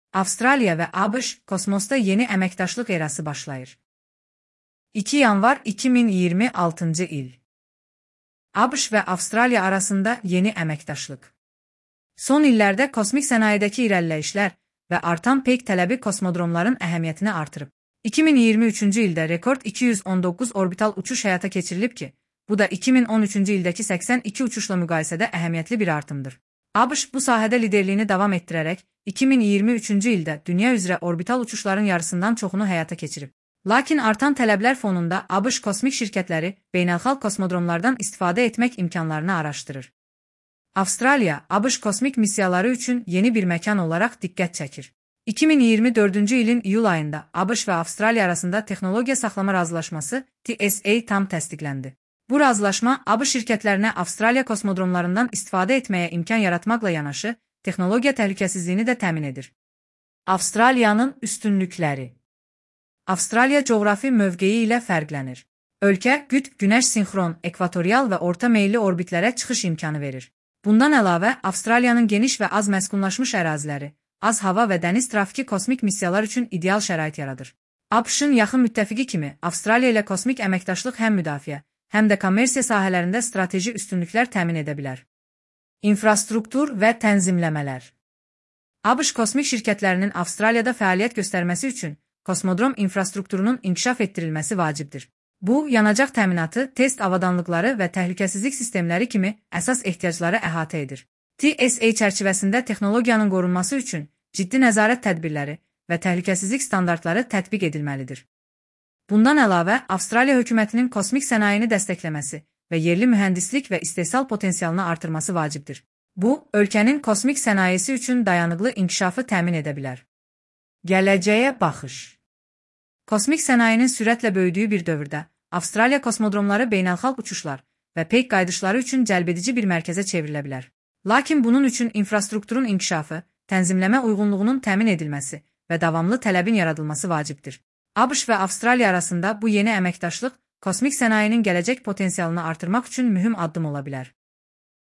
Avstraliya və ABŞ kosmosda yeni əməkdaşlıq erası başlayır. 2 yanvar 2026 il. ABŞ və Avstraliya arasında yeni əməkdaşlıq. Son illərdə kosmik sənayedəki irəliləyişlər və artan peyk tələbi kosmodromların əhəmiyyətini artırıb. 2023-cü ildə rekord 219 orbital uçuş həyata keçirilib ki, bu da 2013-cü ildəki 82 uçuşla müqayisədə əhəmiyyətli bir artımdır. ABŞ bu sahədə liderliyini davam etdirərək 2023-cü ildə dünya üzrə orbital uçuşların yarısından çoxunu həyata keçirib. Lakin artan tələblər fonunda ABŞ kosmik şirkətləri beynəlxalq kosmodromlardan istifadə etmək imkanlarını araşdırır. Avstraliya, ABŞ kosmik missiyaları üçün yeni bir məkan olaraq diqqət çəkir. 2024-cü ilin iyul ayında ABŞ və Avstraliya arasında texnologiya saxlama razılaşması TSA tam təsdiqləndi. Bu razılaşma ABŞ şirkətlərinə Avstraliya kosmodromlarından istifadə etməyə imkan yaratmaqla yanaşı, texnologiya təhlükəsizliyini də təmin edir. Avstraliyanın üstünlükləri. Avstraliya coğrafi mövqeyi ilə fərqlənir. Ölkə qütb, günəş sinxron, ekvatorial və orta meyilli orbitlərə çıxış imkanı verir. Bundan əlavə, Avstraliyanın geniş və az məskunlaşmış əraziləri, az hava və dəniz trafiki kosmik missiyalar üçün ideal şərait yaradır. ABŞ-ın yaxın müttəfiqi kimi Avstraliya ilə kosmik əməkdaşlıq həm müdafiə, həm də kommersiya sahələrində strateji üstünlüklər təmin edə bilər. İnfrastruktur və tənzimləmələr. ABŞ kosmik şirkətlərinin Avstraliyada fəaliyyət göstərməsi üçün kosmodrom infrastrukturunun inkişaf etdirilməsi vacibdir. Bu, yanacaq təminatı, test avadanlıqları və təhlükəsizlik sistemləri kimi əsas ehtiyacları əhatə edir. TSA çərçivəsində texnologiyanın qorunması üçün ciddi nəzarət tədbirləri və təhlükəsizlik standartları tətbiq edilməlidir. Bundan əlavə, Avstraliya hökumətinin kosmik sənayeni dəstəkləməsi və yerli mühəndislik və istehsal potensialını artırması vacibdir. Bu, ölkənin kosmik sənayesi üçün dayanıqlı inkişafı təmin edə bilər. Gələcəyə baxış. Kosmik sənayenin sürətlə böyüdüyü bir dövrdə, Avstraliya kosmodromları beynəlxalq uçuşlar və peyk qayıdışları üçün cəlbedici bir mərkəzə çevrilə bilər. Lakin bunun üçün infrastrukturun inkişafı, tənzimləmə uyğunluğunun təmin edilməsi və davamlı tələbin yaradılması vacibdir. ABŞ və Avstraliya arasında bu yeni əməkdaşlıq kosmik sənayenin gələcək potensialını artırmaq üçün mühüm addım ola bilər.